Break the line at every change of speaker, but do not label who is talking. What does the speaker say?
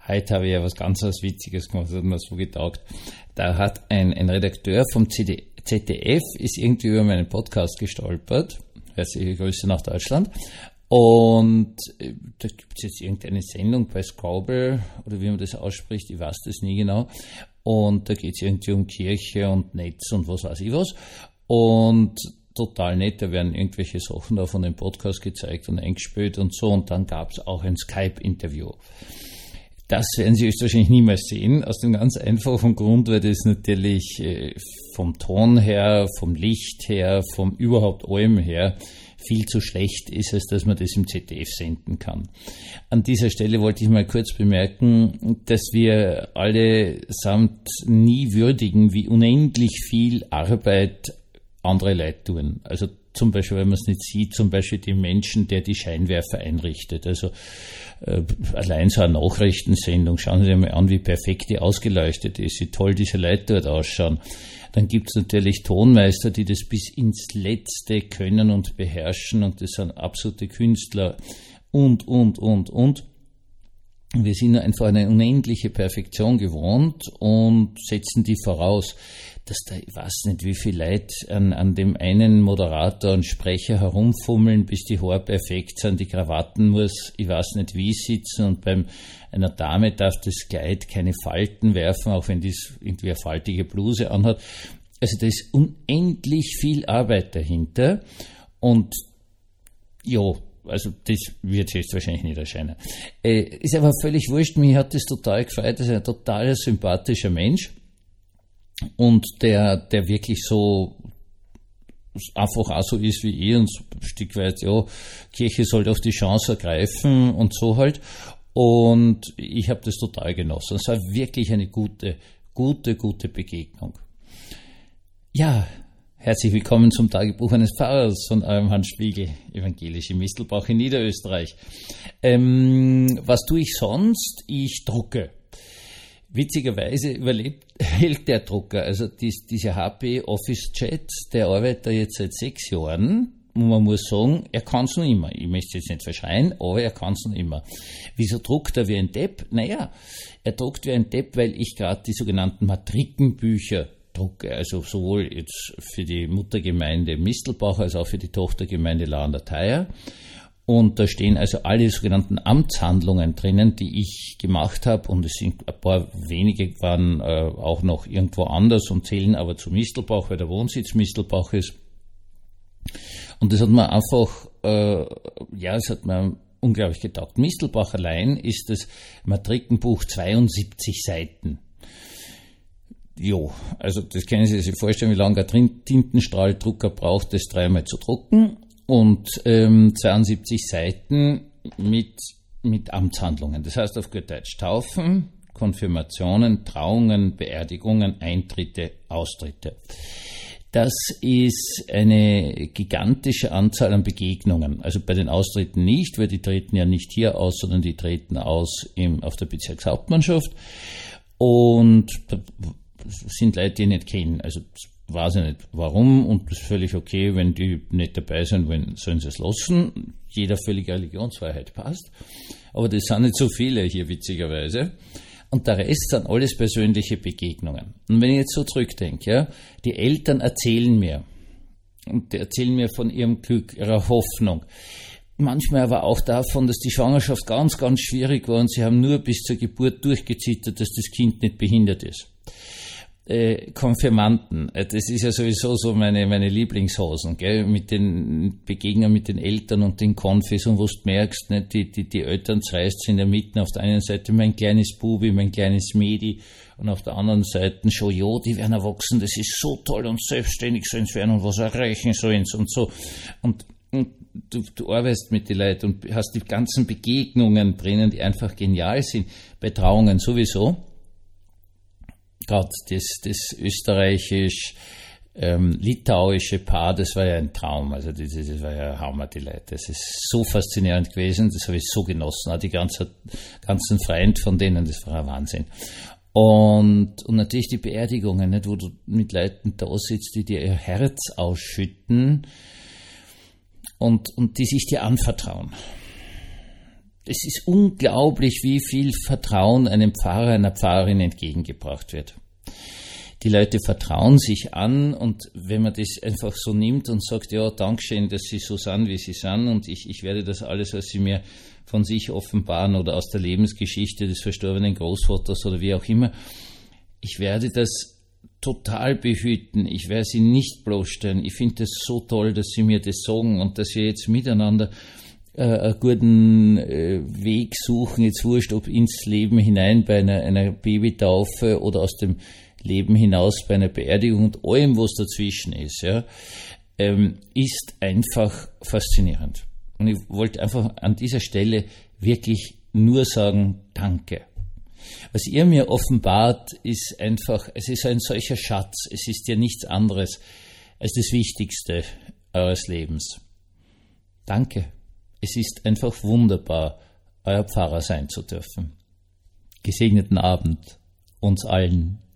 Heute habe ich ja was ganz Witziges gemacht, das hat mir so getaugt. Da hat ein Redakteur vom ZDF ist irgendwie über meinen Podcast gestolpert. Herzliche Grüße nach Deutschland. Und da gibt es jetzt irgendeine Sendung bei Scrabble, oder wie man das ausspricht, ich weiß das nie genau. Und da geht es irgendwie um Kirche und Netz und was weiß ich was. Und total nett, da werden irgendwelche Sachen da von dem Podcast gezeigt und eingespielt und so. Und dann gab es auch ein Skype-Interview. Das werden Sie höchstwahrscheinlich niemals sehen, aus dem ganz einfachen Grund, weil das natürlich vom Ton her, vom Licht her, vom überhaupt allem her viel zu schlecht ist, als dass man das im ZDF senden kann. An dieser Stelle wollte ich mal kurz bemerken, dass wir allesamt nie würdigen, wie unendlich viel Arbeit andere Leute tun. Also zum Beispiel, wenn man es nicht sieht, zum Beispiel den Menschen, der die Scheinwerfer einrichtet. Also allein so eine Nachrichtensendung, schauen Sie sich mal an, wie perfekt die ausgeleuchtet ist, wie toll diese Leute dort ausschauen. Dann gibt es natürlich Tonmeister, die das bis ins Letzte können und beherrschen, und das sind absolute Künstler und. Wir sind einfach eine unendliche Perfektion gewohnt und setzen die voraus, dass da, ich weiß nicht, wie viele Leute an dem einen Moderator und Sprecher herumfummeln, bis die Haare perfekt sind, die Krawatten muss, ich weiß nicht wie, sitzen, und bei einer Dame darf das Kleid keine Falten werfen, auch wenn das irgendwie eine faltige Bluse anhat. Also da ist unendlich viel Arbeit dahinter, und ja, also das wird jetzt wahrscheinlich nicht erscheinen. Ist aber völlig wurscht, mich hat das total gefreut, das ist ein total sympathischer Mensch, und der wirklich so einfach auch so ist wie ich, und so ein Stück weit, ja, Kirche soll doch die Chance ergreifen und so halt. Und ich habe das total genossen. Es war wirklich eine gute Begegnung. Ja, herzlich willkommen zum Tagebuch eines Pfarrers von eurem Hans Spiegel, evangelische Mistelbach in Niederösterreich. Was tue ich sonst? Ich drucke. Witzigerweise hält der Drucker, also dieser HP Office Chat, der arbeitet jetzt seit 6 Jahren, und man muss sagen, er kann es noch immer. Ich möchte es jetzt nicht verschreien, aber er kann es noch immer. Wieso druckt er wie ein Depp? Naja, er druckt wie ein Depp, weil ich gerade die sogenannten Matrikenbücher drucke, also sowohl jetzt für die Muttergemeinde Mistelbach als auch für die Tochtergemeinde La an der Thaya. Und da stehen also alle sogenannten Amtshandlungen drinnen, die ich gemacht habe, und es sind ein paar wenige waren auch noch irgendwo anders und zählen aber zu Mistelbach, weil der Wohnsitz Mistelbach ist. Und das hat mir einfach, es hat mir unglaublich getaugt. Mistelbach allein ist das Matrikenbuch 72 Seiten. Jo, also das können Sie sich vorstellen, wie lange ein Tintenstrahldrucker braucht, das 3-mal zu drucken. Und 72 Seiten mit Amtshandlungen. Das heißt auf gut Deutsch Taufen, Konfirmationen, Trauungen, Beerdigungen, Eintritte, Austritte. Das ist eine gigantische Anzahl an Begegnungen. Also bei den Austritten nicht, weil die treten ja nicht hier aus, sondern die treten aus auf der Bezirkshauptmannschaft. Und da sind Leute, die ich nicht kennen. Also weiß ich nicht warum, und das ist völlig okay, wenn die nicht dabei sind, sollen sie es lassen. Jeder völlige Religionsfreiheit passt. Aber das sind nicht so viele hier, witzigerweise. Und der Rest sind alles persönliche Begegnungen. Und wenn ich jetzt so zurückdenke, ja, die Eltern erzählen mir, und die erzählen mir von ihrem Glück, ihrer Hoffnung. Manchmal aber auch davon, dass die Schwangerschaft ganz, ganz schwierig war, und sie haben nur bis zur Geburt durchgezittert, dass das Kind nicht behindert ist. Konfirmanden, das ist ja sowieso so meine Lieblingshosen, gell? Mit den Begegnungen mit den Eltern und den Konfis, und wo du merkst, ne, die Eltern zerreißt in der Mitte, auf der einen Seite mein kleines Bubi, mein kleines Mädi, und auf der anderen Seite schon, jo, die werden erwachsen, das ist so toll und selbstständig sollen sie werden und was erreichen sollen und so. Und du arbeitest mit den Leuten und hast die ganzen Begegnungen drinnen, die einfach genial sind, bei Trauungen sowieso. Gerade das österreichisch-litauische Paar, das war ja ein Traum. Also das war ja Hammer, die Leute. Das ist so faszinierend gewesen, das habe ich so genossen. Auch die ganzen Freunde von denen, das war ein Wahnsinn. Und natürlich die Beerdigungen, nicht, wo du mit Leuten da sitzt, die dir ihr Herz ausschütten und die sich dir anvertrauen. Es ist unglaublich, wie viel Vertrauen einem Pfarrer, einer Pfarrerin entgegengebracht wird. Die Leute vertrauen sich an, und wenn man das einfach so nimmt und sagt, ja, Dankeschön, dass Sie so sind, wie Sie sind, und ich werde das alles, was Sie mir von sich offenbaren oder aus der Lebensgeschichte des verstorbenen Großvaters oder wie auch immer, ich werde das total behüten, ich werde Sie nicht bloßstellen. Ich finde das so toll, dass Sie mir das sagen und dass wir jetzt miteinander einen guten Weg suchen, jetzt wurscht, ob ins Leben hinein bei einer Babytaufe oder aus dem Leben hinaus bei einer Beerdigung und allem, was dazwischen ist, ja, ist einfach faszinierend. Und ich wollte einfach an dieser Stelle wirklich nur sagen, danke. Was ihr mir offenbart, ist einfach, es ist ein solcher Schatz, es ist ja nichts anderes als das Wichtigste eures Lebens. Danke. Es ist einfach wunderbar, euer Pfarrer sein zu dürfen. Gesegneten Abend uns allen.